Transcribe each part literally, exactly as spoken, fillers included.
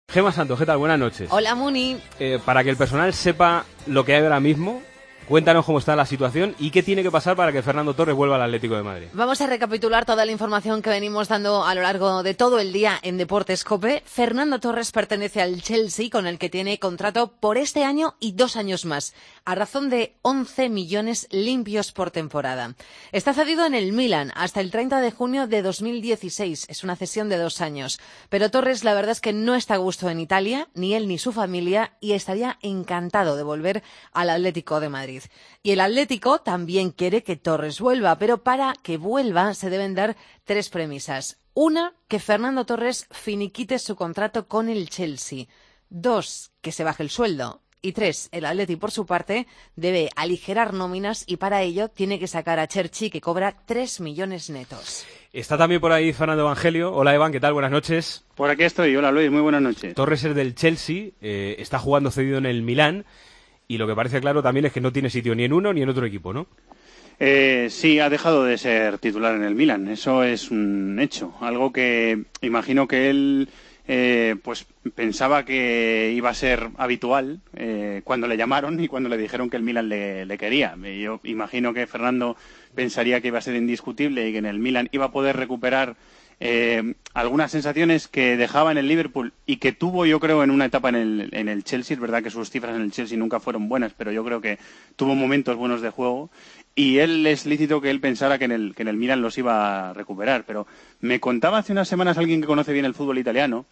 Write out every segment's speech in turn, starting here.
Gemma Santos, ¿qué tal? Buenas noches. Hola, Muni. Eh, para que el personal sepa lo que hay ahora mismo, cuéntanos cómo está la situación y qué tiene que pasar para que Fernando Torres vuelva al Atlético de Madrid. Vamos a recapitular toda la información que venimos dando a lo largo de todo el día en Deportes COPE. Fernando Torres pertenece al Chelsea, con el que tiene contrato por este año y dos años más, a razón de once millones limpios por temporada. Está cedido en el Milan hasta el treinta de junio de dos mil dieciséis. Es una cesión de dos años. Pero Torres, la verdad es que no está a gusto en Italia, ni él ni su familia, y estaría encantado de volver al Atlético de Madrid. Y el Atlético también quiere que Torres vuelva, pero para que vuelva se deben dar tres premisas. Una, que Fernando Torres finiquite su contrato con el Chelsea. Dos, que se baje el sueldo. Y tres, el Atleti, por su parte, debe aligerar nóminas y para ello tiene que sacar a Cherchi, que cobra tres millones netos. Está también por ahí Fernando Evangelio. Hola, Evan, ¿qué tal? Buenas noches. Por aquí estoy. Hola, Luis. Muy buenas noches. Torres es del Chelsea, eh, está jugando cedido en el Milán y lo que parece claro también es que no tiene sitio ni en uno ni en otro equipo, ¿no? Eh, sí, ha dejado de ser titular en el Milan. Eso es un hecho. Algo que imagino que él eh, pues pensaba que iba a ser habitual eh, cuando le llamaron y cuando le dijeron que el Milan le, le quería. Yo imagino que Fernando pensaría que iba a ser indiscutible y que en el Milan iba a poder recuperar eh, algunas sensaciones que dejaba en el Liverpool y que tuvo, yo creo, en una etapa en el, en el Chelsea. Es verdad que sus cifras en el Chelsea nunca fueron buenas, pero yo creo que tuvo momentos buenos de juego. Y él es lícito que él pensara que en el, que en el Milan los iba a recuperar. Pero me contaba hace unas semanas alguien que conoce bien el fútbol italiano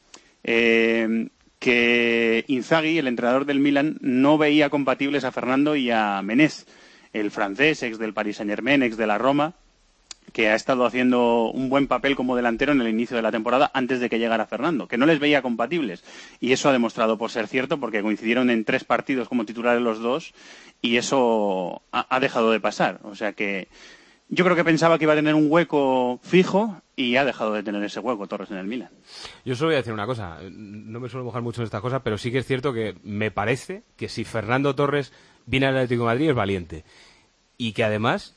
eh, que Inzaghi, el entrenador del Milan, no veía compatibles a Fernando y a Menés, el francés, ex del Paris Saint-Germain, ex de la Roma, que ha estado haciendo un buen papel como delantero en el inicio de la temporada antes de que llegara Fernando, que no les veía compatibles. Y eso ha demostrado por ser cierto, porque coincidieron en tres partidos como titulares los dos, y eso ha, ha dejado de pasar. O sea que yo creo que pensaba que iba a tener un hueco fijo y ha dejado de tener ese hueco Torres en el Milan. Yo solo voy a decir una cosa, no me suelo mojar mucho en estas cosas, pero sí que es cierto que me parece que si Fernando Torres viene al Atlético de Madrid es valiente. Y que además,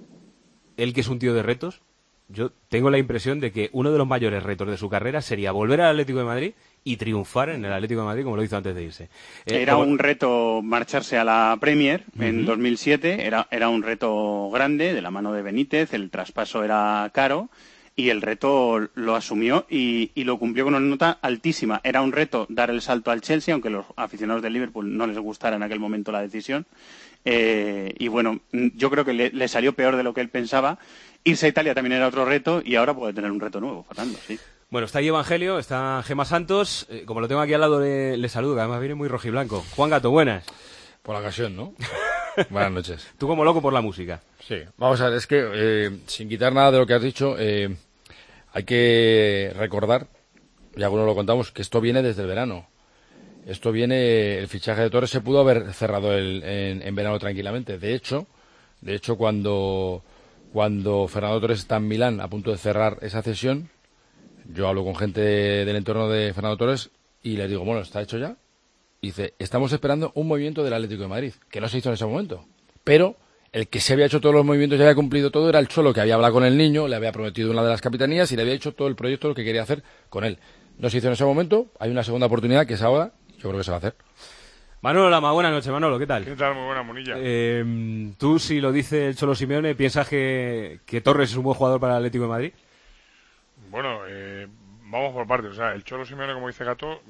él que es un tío de retos, yo tengo la impresión de que uno de los mayores retos de su carrera sería volver al Atlético de Madrid y triunfar en el Atlético de Madrid como lo hizo antes de irse. Eh, era como... un reto marcharse a la Premier en uh-huh. dos mil siete, era, era un reto grande de la mano de Benítez, el traspaso era caro y el reto lo asumió y, y lo cumplió con una nota altísima. Era un reto dar el salto al Chelsea, aunque los aficionados del Liverpool no les gustara en aquel momento la decisión. Eh, y bueno, yo creo que le, le salió peor de lo que él pensaba. Irse a Italia también era otro reto y ahora puede tener un reto nuevo, Fernando, sí. Bueno, está ahí Evangelio, está Gemma Santos, eh, como lo tengo aquí al lado le, le saludo, que además viene muy rojiblanco. Juan Gato, buenas. Por la ocasión, ¿no? Buenas noches. Tú como loco por la música. Sí, vamos a ver, es que eh, sin quitar nada de lo que has dicho, eh, hay que recordar, y algunos lo contamos, que esto viene desde el verano. Esto viene, el fichaje de Torres se pudo haber cerrado el, en, en verano tranquilamente. De hecho, de hecho cuando, cuando Fernando Torres está en Milán a punto de cerrar esa cesión, yo hablo con gente del entorno de Fernando Torres y les digo, bueno, ¿está hecho ya? Y dice, estamos esperando un movimiento del Atlético de Madrid, que no se hizo en ese momento. Pero el que se había hecho todos los movimientos y había cumplido todo era el Cholo, que había hablado con el niño, le había prometido una de las capitanías y le había hecho todo el proyecto lo que quería hacer con él. No se hizo en ese momento, hay una segunda oportunidad que es ahora. Yo creo que se va a hacer. Manolo Lama, buenas noches, Manolo, ¿qué tal? ¿Qué tal? Muy buena, Monilla. Eh, ¿Tú, si lo dice el Cholo Simeone, piensas que, que Torres es un buen jugador para el Atlético de Madrid? Bueno, eh, vamos por partes. O sea, el Cholo Simeone, como dice Gato,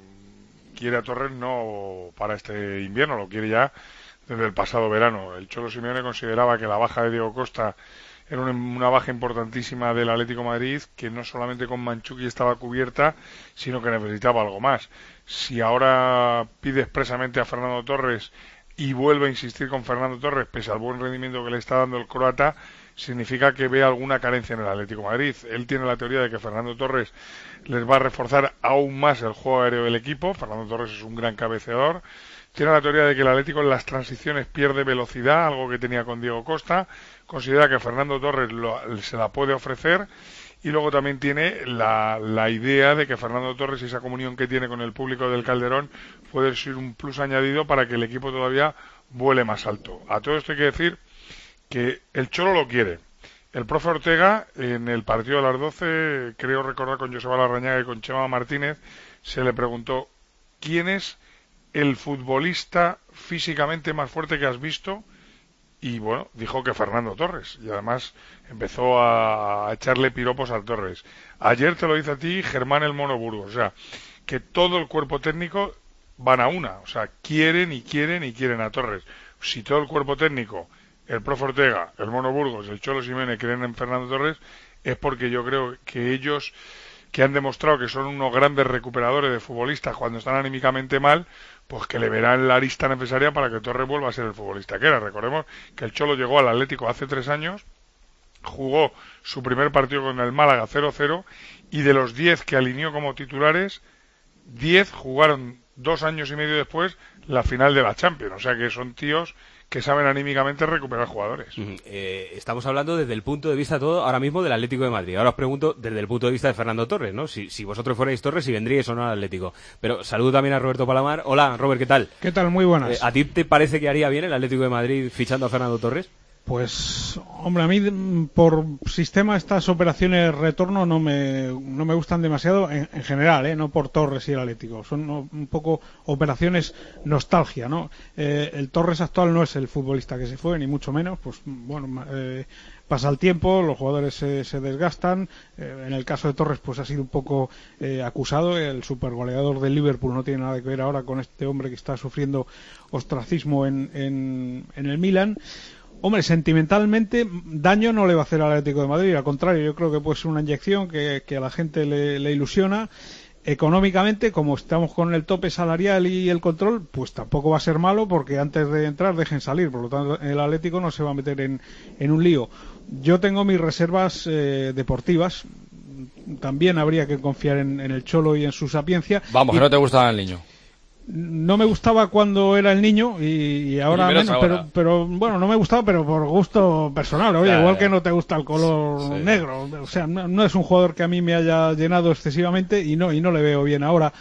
quiere a Torres no para este invierno, lo quiere ya desde el pasado verano. El Cholo Simeone consideraba que la baja de Diego Costa era una, una baja importantísima del Atlético de Madrid, que no solamente con Mandzukic estaba cubierta, sino que necesitaba algo más. Si ahora pide expresamente a Fernando Torres y vuelve a insistir con Fernando Torres, pese al buen rendimiento que le está dando el croata, significa que ve alguna carencia en el Atlético de Madrid. Él tiene la teoría de que Fernando Torres les va a reforzar aún más el juego aéreo del equipo. Fernando Torres es un gran cabeceador. Tiene la teoría de que el Atlético en las transiciones pierde velocidad, algo que tenía con Diego Costa. Considera que Fernando Torres lo, se la puede ofrecer. Y luego también tiene la, la idea de que Fernando Torres y esa comunión que tiene con el público del Calderón puede ser un plus añadido para que el equipo todavía vuele más alto. A todo esto hay que decir que el Cholo lo quiere, el profe Ortega, en el partido de las doce, creo recordar con Joseba Larrañaga y con Chema Martínez, se le preguntó, ¿quién es el futbolista físicamente más fuerte que has visto? Y bueno, dijo que Fernando Torres, y además empezó a echarle piropos al Torres. Ayer te lo dice a ti Germán el Mono Burgos, o sea, que todo el cuerpo técnico van a una, o sea, quieren y quieren y quieren a Torres. Si todo el cuerpo técnico, el profe Ortega, el Mono Burgos, el Cholo Simeone creen en Fernando Torres, es porque yo creo que ellos, que han demostrado que son unos grandes recuperadores de futbolistas cuando están anímicamente mal, pues que le verán la arista necesaria para que Torres vuelva a ser el futbolista que era. Recordemos que el Cholo llegó al Atlético hace tres años, jugó su primer partido con el Málaga cero cero, y de los diez que alineó como titulares, diez jugaron dos años y medio después la final de la Champions. O sea que son tíos que saben anímicamente recuperar jugadores. Uh-huh. Eh, estamos hablando desde el punto de vista todo ahora mismo del Atlético de Madrid. Ahora os pregunto desde el punto de vista de Fernando Torres, ¿no? Si, si vosotros fuerais Torres, si vendríais o no al Atlético. Pero saludo también a Roberto Palamar. Hola, Robert, ¿qué tal? ¿Qué tal? Muy buenas. Eh, ¿A ti te parece que haría bien el Atlético de Madrid fichando a Fernando Torres? Pues, hombre, a mí por sistema estas operaciones retorno no me, no me gustan demasiado en, en general, ¿eh? No por Torres y el Atlético. Son no, un poco operaciones nostalgia, ¿no? Eh, el Torres actual no es el futbolista que se fue, ni mucho menos. Pues, bueno, eh, pasa el tiempo, los jugadores se, se desgastan. Eh, en el caso de Torres, pues ha sido un poco eh, acusado. El supergoleador del Liverpool no tiene nada que ver ahora con este hombre que está sufriendo ostracismo en, en, en el Milan. Hombre, sentimentalmente daño no le va a hacer al Atlético de Madrid, al contrario, yo creo que puede ser una inyección que, que a la gente le, le ilusiona. Económicamente, como estamos con el tope salarial y el control, pues tampoco va a ser malo porque antes de entrar dejen salir, por lo tanto el Atlético no se va a meter en, en un lío. Yo tengo mis reservas eh, deportivas, también habría que confiar en, en el Cholo y en su sapiencia. Vamos, y... que no te gustaba el niño. No me gustaba cuando era el niño y, y ahora menos, ahora. Pero, pero bueno, no me gustaba, pero por gusto personal. Oye, ya, igual ya. que no te gusta el color sí. negro, o sea, no, no es un jugador que a mí me haya llenado excesivamente y no y no le veo bien ahora.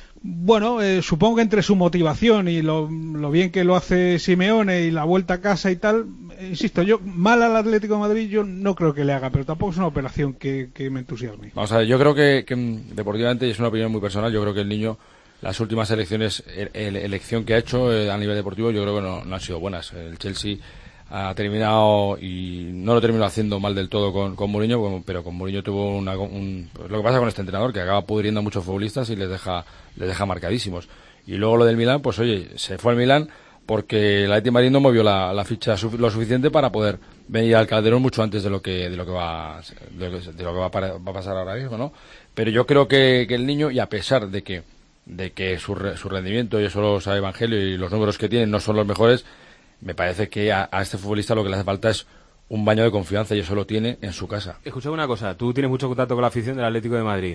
Bueno, eh, supongo que entre su motivación y lo, lo bien que lo hace Simeone y la vuelta a casa y tal, eh, insisto, yo mal al Atlético de Madrid yo no creo que le haga, pero tampoco es una operación que, que me entusiasme. Vamos a ver, yo creo que, que deportivamente, y es una opinión muy personal, yo creo que el niño, las últimas elecciones, el, elección que ha hecho eh, a nivel deportivo, yo creo que no, no han sido buenas. El Chelsea ha terminado, y no lo terminó haciendo mal del todo con, con Mourinho, pero con Mourinho tuvo una, un, pues lo que pasa con este entrenador, que acaba pudriendo a muchos futbolistas y les deja, les deja marcadísimos. Y luego lo del Milán, pues oye, se fue al Milán porque el Atlético de Madrid no movió la, la ficha su, lo suficiente para poder venir al Calderón mucho antes de lo que, de lo que va, de lo que, de lo que va, a, va a pasar ahora mismo, ¿no? Pero yo creo que, que el niño, y a pesar de que de que su, su rendimiento, y eso lo sabe Evangelio, y los números que tiene no son los mejores, me parece que a, a este futbolista lo que le hace falta es un baño de confianza, y eso lo tiene en su casa. Escucha una cosa, tú tienes mucho contacto con la afición del Atlético de Madrid.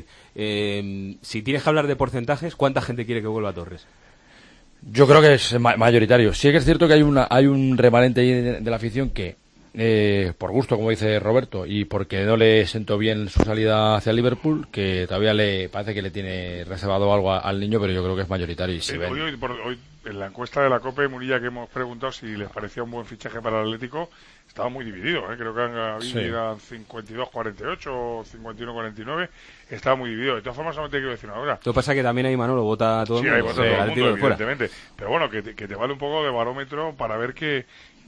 Eh, si tienes que hablar de porcentajes, ¿cuánta gente quiere que vuelva a Torres? Yo creo que es ma- mayoritario. Sí que es cierto que hay una hay un remanente ahí de, de la afición que, eh, por gusto, como dice Roberto, y porque no le sentó bien su salida hacia el Liverpool, que todavía le parece que le tiene reservado algo a, al niño, pero yo creo que es mayoritario. Y si eh, ven... hoy, hoy, por, hoy, en la encuesta de la COPE, Murilla, que hemos preguntado si les parecía un buen fichaje para el Atlético, estaba muy dividido, ¿eh? Creo que han habido Sí. eran cincuenta y dos cuarenta y ocho o cincuenta y uno cuarenta y nueve, estaba muy dividido. De todas formas, solamente quiero decir una cosa. Lo que pasa es que también ahí Manolo vota a todo Sí, el ahí mundo. vota todo el el Atlético mundo, de fuera. evidentemente. Pero bueno, que te, que te vale un poco de barómetro para ver que,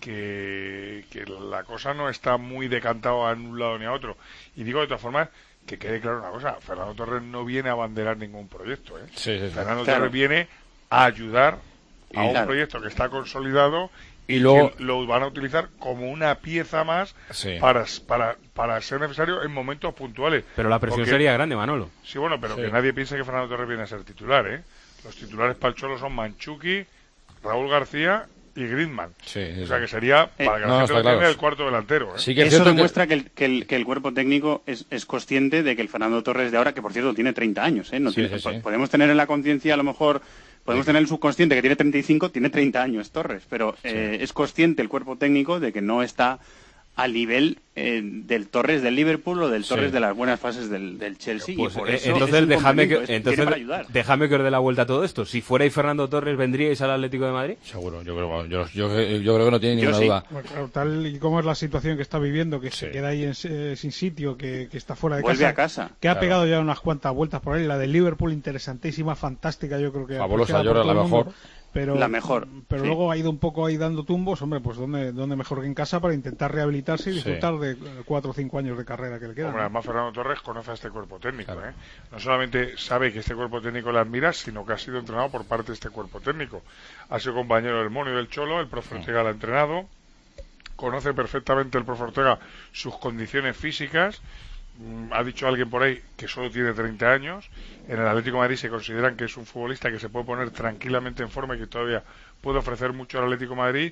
que, que la cosa no está muy decantada a un lado ni a otro. Y digo de todas formas, que quede claro una cosa, Fernando Torres no viene a abanderar ningún proyecto, ¿eh? Sí, sí, sí. Fernando Claro. Torres viene a ayudar a un Claro. proyecto que está consolidado Y y luego- que lo van a utilizar como una pieza más Sí. para, para, para ser necesario en momentos puntuales. Pero la presión Porque- sería grande, Manolo. Sí, bueno, pero Sí. que nadie piense que Fernando Torres viene a ser titular, ¿eh? Los titulares para el Cholo son Manchuki, Raúl García y Griezmann. Sí, sí, O sea sí. que sería, para que no, la gente está lo claro. entienda, el cuarto delantero, ¿eh? Sí que es Eso cierto demuestra que... Que, el, que, el, que el cuerpo técnico es, es consciente de que el Fernando Torres de ahora, que por cierto tiene treinta años, ¿eh? No Sí, tiene, sí, sí. Podemos tener en la conciencia, a lo mejor, podemos tener el subconsciente que tiene treinta y cinco, tiene treinta años Torres, pero eh, es consciente el cuerpo técnico de que no está al nivel eh, del Torres del Liverpool o del Torres sí. de las buenas fases del, del Chelsea. Pues, y por eh, eso entonces déjame que, es, entonces déjame que os dé la vuelta a todo esto. Si fuerais Fernando Torres, ¿vendríais al Atlético de Madrid? Seguro, yo creo, yo, yo, yo creo que no tiene ninguna sí. duda. Bueno, claro, tal y como es la situación que está viviendo, que Sí. se queda ahí en, eh, sin sitio, que, que está fuera de Vuelve casa, a casa. que ha Claro. pegado ya unas cuantas vueltas por ahí. La del Liverpool, interesantísima, fantástica, yo creo que Fabulosa, apreciada yo por creo todo la el mundo. mejor. Pero, La mejor, pero sí. luego ha ido un poco ahí dando tumbos, hombre, pues dónde, dónde mejor que en casa para intentar rehabilitarse y Sí. disfrutar de eh, cuatro o cinco años de carrera que le quedan. Hombre, además Fernando Torres conoce a este cuerpo técnico, Claro. ¿eh? No solamente sabe que este cuerpo técnico le admira, sino que ha sido entrenado por parte de este cuerpo técnico. Ha sido compañero del Mono y del Cholo, el profe Ortega lo ha entrenado, conoce perfectamente el profe Ortega sus condiciones físicas. Mm, Ha dicho alguien por ahí que solo tiene treinta años. En el Atlético de Madrid se consideran que es un futbolista que se puede poner tranquilamente en forma y que todavía puede ofrecer mucho al Atlético de Madrid.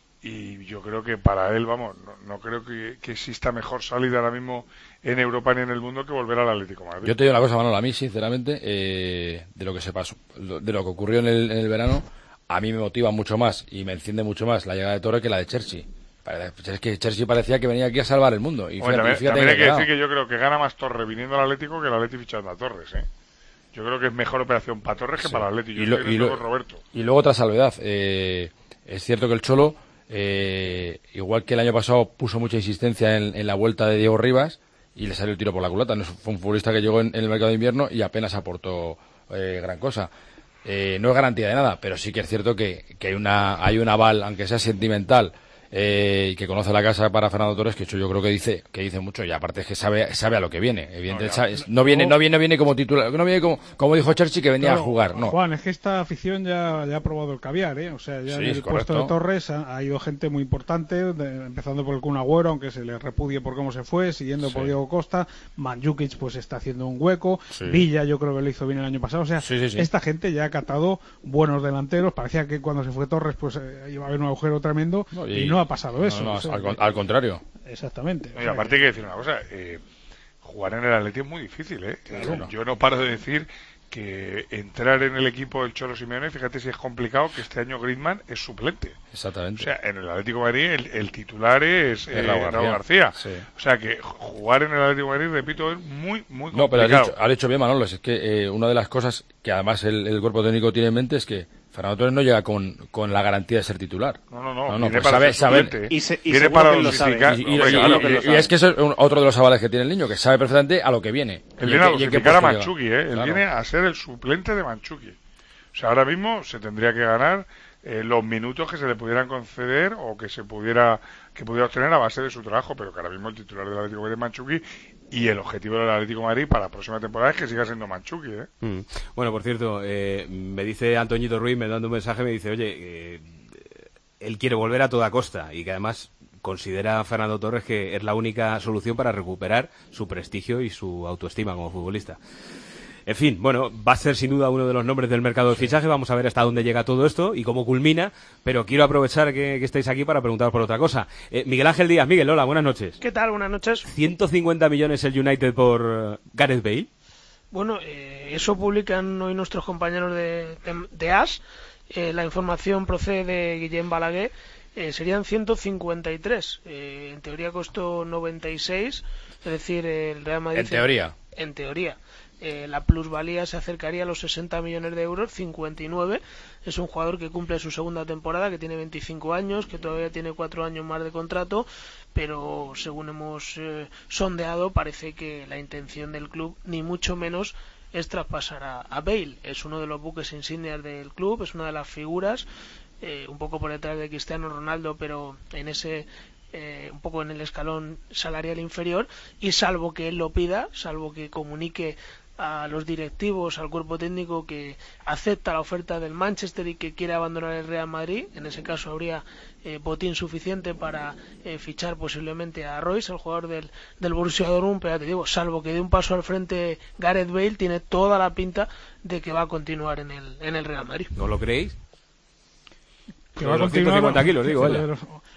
Y yo creo que para él, vamos, no, no creo que, que exista mejor salida ahora mismo en Europa ni en el mundo que volver al Atlético de Madrid. Yo te digo una cosa, Manolo, a mí, sinceramente, eh, de lo que se pasó, de lo que ocurrió en el, en el verano, a mí me motiva mucho más y me enciende mucho más la llegada de Torres que la de Chelsea. Es que Chelsea parecía que venía aquí a salvar el mundo. Y Bueno, fíjate, también, fíjate también hay que quedado. decir que yo creo que gana más Torres viniendo al Atlético que el Atlético fichando a Torres, ¿eh? Yo creo que es mejor operación para Torres que Sí. para el Atlético. Yo Y lo- estoy y en esto lo- con Roberto. Y luego otra salvedad. Eh, es cierto que el Cholo, eh, igual que el año pasado, puso mucha insistencia en, en la vuelta de Diego Rivas y le salió el tiro por la culata. No fue un futbolista que llegó en, en el mercado de invierno y apenas aportó eh, gran cosa. Eh, no es garantía de nada, pero sí que es cierto que, que hay una hay un aval, aunque sea sentimental, eh, y que conoce la casa para Fernando Torres, que eso yo creo que dice que dice mucho, y aparte es que sabe sabe a lo que viene. Evidentemente, No, ya. sabe- no viene no viene viene como titular, no viene como como dijo Churchill, que venía Claro, a jugar, no. Juan, es que esta afición ya, ya ha probado el caviar, ¿eh? O sea, ya Sí, en es el correcto. puesto de Torres ha, ha ido gente muy importante, de- empezando por el Kun Agüero, aunque se le repudie por cómo se fue, siguiendo Sí. por Diego Costa, Mandzukic pues está haciendo un hueco, Sí. Villa yo creo que lo hizo bien el año pasado, o sea, Sí, sí, sí. esta gente ya ha catado buenos delanteros, parecía que cuando se fue Torres pues eh, iba a haber un agujero tremendo No, y, no ha pasado no, eso. no, o sea, al, con- al contrario. Exactamente. o No, y sea aparte que- hay que decir una cosa, eh, jugar en el Atlético es muy difícil, ¿eh? Claro. Yo no paro de decir que entrar en el equipo del Cholo Simeone, fíjate si es complicado, que este año Griezmann es suplente. O Exactamente. sea, en el Atlético de Madrid el, el titular es eh, Es Raúl Raúl García. García. Sí. O sea que jugar en el Atlético de Madrid, repito, es muy, muy complicado. No, pero has dicho, has dicho bien, Manolo, es que eh, una de las cosas que además el, el cuerpo técnico tiene en mente es que Fernando Torres no llega con, con la garantía de ser titular. No, no, no, No, no, viene pues para sabe- ser sabe- suplente, ¿eh? Y se- y viene seguro para que lo sabe. dosificar. Y, y- Hombre, y- claro, y- que lo y sabe. es que eso es un- otro de los avales que tiene el niño, que sabe perfectamente a lo que viene. Él Y viene a en qué- y en qué dosificar a puesto llega. Mandzukic, ¿eh? Él Claro. viene a ser el suplente de Mandzukic. O sea, ahora mismo se tendría que ganar eh, los minutos que se le pudieran conceder o que se pudiera que pudiera obtener a base de su trabajo, pero que ahora mismo el titular del Atlético de Madrid es Mandzukic y el objetivo del Atlético de Madrid para la próxima temporada es que siga siendo Mandzukic, ¿eh? Mm. Bueno, por cierto, eh, me dice Antoñito Ruiz, me dando un mensaje, me dice, oye, eh, él quiere volver a toda costa y que además considera a Fernando Torres que es la única solución para recuperar su prestigio y su autoestima como futbolista. En fin, bueno, va a ser sin duda uno de los nombres del mercado de fichaje. Vamos a ver hasta dónde llega todo esto y cómo culmina. Pero quiero aprovechar que, que estáis aquí para preguntaros por otra cosa. Eh, Miguel Ángel Díaz, Miguel, hola, buenas noches. ¿Qué tal? Buenas noches. ¿ciento cincuenta millones el United por eh, Gareth Bale? Bueno, eh, eso publican hoy nuestros compañeros de, de, de A S. Eh, la información procede de Guillem Balaguer. Eh, serían ciento cincuenta y tres. Eh, en teoría costó noventa y seis. Es decir, el Real Madrid... En teoría. En teoría. Eh, la plusvalía se acercaría a los sesenta millones de euros, cincuenta y nueve. Es un jugador que cumple su segunda temporada, que tiene veinticinco años, que todavía tiene cuatro años más de contrato, pero según hemos eh, sondeado, parece que la intención del club, ni mucho menos, es traspasar a, a Bale. Es uno de los buques insignias del club, es una de las figuras, eh, un poco por detrás de Cristiano Ronaldo, pero en ese... Eh, un poco en el escalón salarial inferior, y salvo que él lo pida, salvo que comunique a los directivos, al cuerpo técnico que acepta la oferta del Manchester y que quiere abandonar el Real Madrid, en ese caso habría eh, botín suficiente para eh, fichar posiblemente a Royce, el jugador del, del Borussia Dortmund, pero ya te digo, salvo que dé un paso al frente Gareth Bale, tiene toda la pinta de que va a continuar en el, en el Real Madrid. ¿No lo creéis? que va a Los continuar. ciento cincuenta kilos, digo, vaya.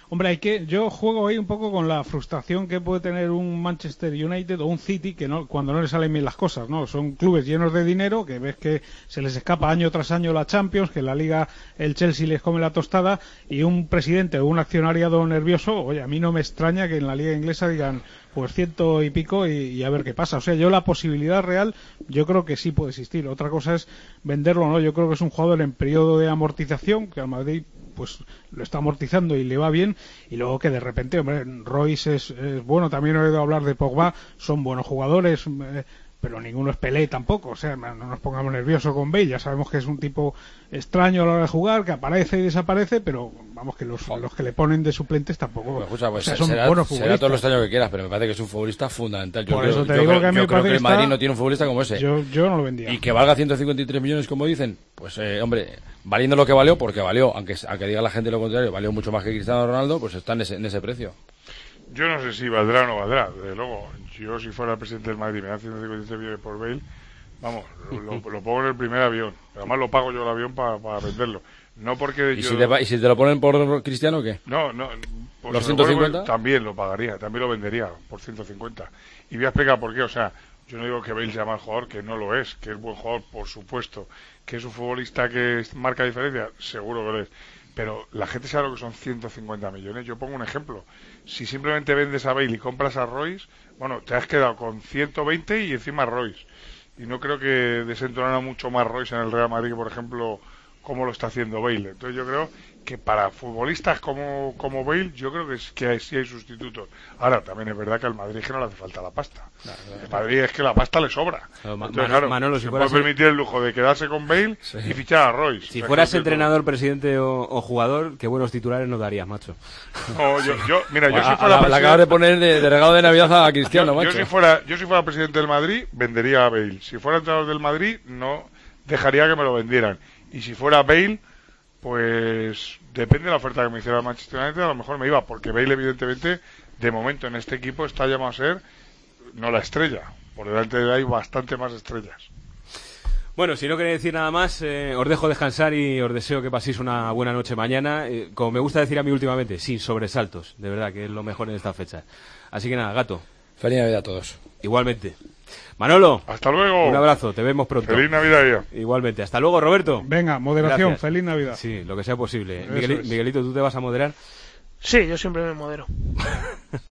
Hombre, hay que, yo juego ahí un poco con la frustración que puede tener un Manchester United o un City que no, cuando no le salen bien las cosas, ¿no? Son clubes llenos de dinero que ves que se les escapa año tras año la Champions, que en la Liga el Chelsea les come la tostada y un presidente o un accionariado nervioso, oye, a mí no me extraña que en la Liga inglesa digan pues ciento y pico y, y a ver qué pasa. O sea, yo la posibilidad real, yo creo que sí puede existir. Otra cosa es venderlo o no. Yo creo que es un jugador en periodo de amortización, que al Madrid pues lo está amortizando y le va bien, y luego que de repente, hombre, Royce es, es bueno, también he oído hablar de Pogba, son buenos jugadores, eh, pero ninguno es Pelé tampoco, o sea, no nos pongamos nerviosos con Bale, ya sabemos que es un tipo extraño a la hora de jugar, que aparece y desaparece, pero vamos, que los, los que le ponen de suplentes tampoco, bueno, escucha, pues o sea, son será, buenos futbolistas. Será todo lo extraño que quieras, pero me parece que es un futbolista fundamental. Yo Por creo, eso te yo digo creo, que a mí yo me creo parece que el que Madrid está- no tiene un futbolista como ese. Yo, yo no lo vendía. Y que valga ciento cincuenta y tres millones, como dicen, pues eh, hombre, valiendo lo que valió, porque valió, aunque, aunque diga la gente lo contrario, valió mucho más que Cristiano Ronaldo, pues está en ese, en ese precio. Yo no sé si valdrá o no valdrá, desde luego. Yo, si fuera el presidente del Madrid y me dan ciento cincuenta y tres millones por Bale, vamos, lo, lo, lo pongo en el primer avión. Además lo pago yo el avión para pa venderlo. No porque ¿Y, yo... si te, va- ¿Y si te lo ponen por Cristiano, qué? No, no. Pues ¿Los si me lo ciento ponen, cincuenta? también lo pagaría, también lo vendería por ciento cincuenta. Y voy a explicar por qué. O sea, yo no digo que Bale sea mal jugador, que no lo es, que es buen jugador, por supuesto. Que es un futbolista que marca diferencia, seguro que lo es. Pero la gente sabe lo que son ciento cincuenta millones. Yo pongo un ejemplo. Si simplemente vendes a Bale y compras a Royce, bueno, te has quedado con ciento veinte y encima Royce. Y no creo que desentonara mucho más Royce en el Real Madrid, por ejemplo, como lo está haciendo Bale. Entonces yo creo que para futbolistas como, como Bale, yo creo que, es, que hay, sí hay sustitutos. Ahora, también es verdad que al Madrid que no le hace falta la pasta. Claro, claro. El Madrid es que la pasta le sobra. Claro, Ma- Entonces, Manolo, claro, Manolo, si se fuera puede así- permitir el lujo de quedarse con Bale Sí. y fichar a Royce. Si Es fueras que- entrenador, presidente o, o jugador, qué buenos titulares nos darías, macho. No, yo, yo, mira, yo A- si a- fuera la, la acabas de presidente- poner de, de regalo de Navidad a Cristiano, yo, yo macho. si fuera yo si fuera presidente del Madrid vendería a Bale. Si fuera entrenador del Madrid no dejaría que me lo vendieran. Y si fuera Bale, pues depende de la oferta que me hiciera el Manchester United, a lo mejor me iba, porque Bale evidentemente de momento en este equipo está llamado a ser no la estrella. Por delante de él hay bastante más estrellas. Bueno, si no queréis decir nada más, eh, os dejo descansar y os deseo que paséis una buena noche mañana. Eh, como me gusta decir a mí últimamente, sin sobresaltos, de verdad, que es lo mejor en esta fecha. Así que nada, Gato, Feliz Navidad a todos. igualmente. Manolo, Hasta luego. un abrazo, te vemos pronto. Feliz Navidad ya. Igualmente. Hasta luego, Roberto. Venga, moderación, Gracias. feliz Navidad. Sí, lo que sea posible. Eso Migueli- es. Miguelito, ¿tú te vas a moderar? Sí, yo siempre me modero.